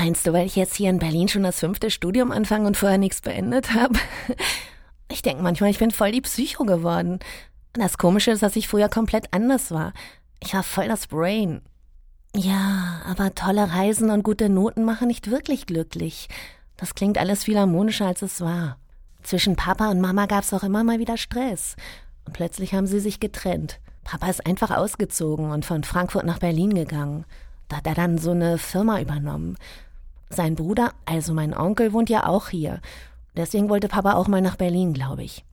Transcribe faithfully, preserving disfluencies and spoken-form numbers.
Meinst du, weil ich jetzt hier in Berlin schon das fünfte Studium anfange und vorher nichts beendet habe? Ich denke manchmal, ich bin voll die Psycho geworden. Das Komische ist, dass ich früher komplett anders war. Ich war voll das Brain. Ja, aber tolle Reisen und gute Noten machen nicht wirklich glücklich. Das klingt alles viel harmonischer, als es war. Zwischen Papa und Mama gab's auch immer mal wieder Stress. Und plötzlich haben sie sich getrennt. Papa ist einfach ausgezogen und von Frankfurt nach Berlin gegangen. Da hat er dann so eine Firma übernommen. Sein Bruder, also mein Onkel, wohnt ja auch hier. Deswegen wollte Papa auch mal nach Berlin, glaube ich.